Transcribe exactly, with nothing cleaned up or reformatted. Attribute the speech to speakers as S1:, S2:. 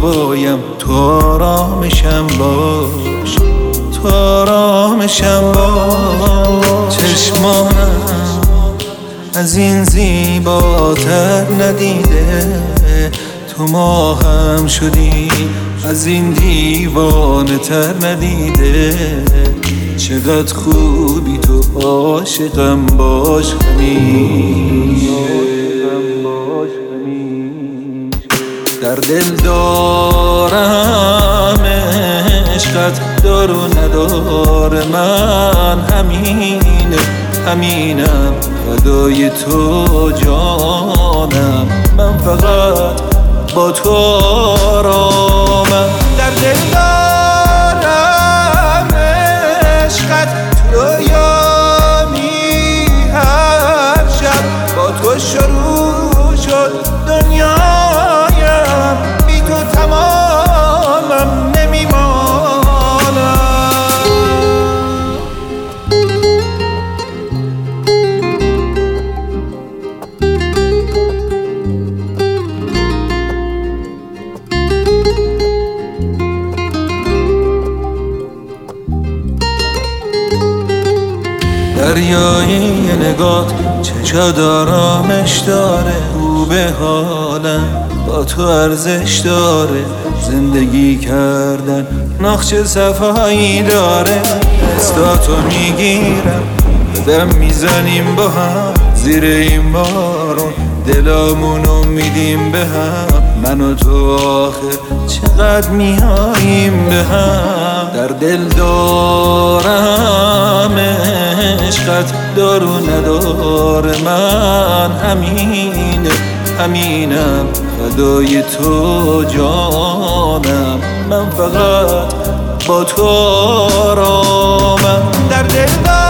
S1: بابایم، تو آرامشم باش، تو آرامشم باش. چشمانم از این زیباتر ندیده، تو ما هم شدی از این دیوانه تر ندیده. چقدر خوبی تو، عاشقم باش همیشه، در دل دارم عشقت، دار و ندار من همینه، همینم فدای تو جانم، من فقط با تو آرامم. در دل دارم عشقت، تو رویامی هر شب با تو شروع شد دنیایم، بی تو تمامم نمیمانم. دریای نگات چشاد آرامش داره، او به حالم با تو ارزش داره. زندگی کردن نقش صفایی داره، دستاتو میگیرم قدم میزنیم با هم، زیر این بارون دلامونو میدیم به هم. من و تو آخه چقدر میاییم به هم، در دل دارم عشقت، دار و ندار من همینه، همینم فدای تو جانم، من فقط با تو آرامم. در دل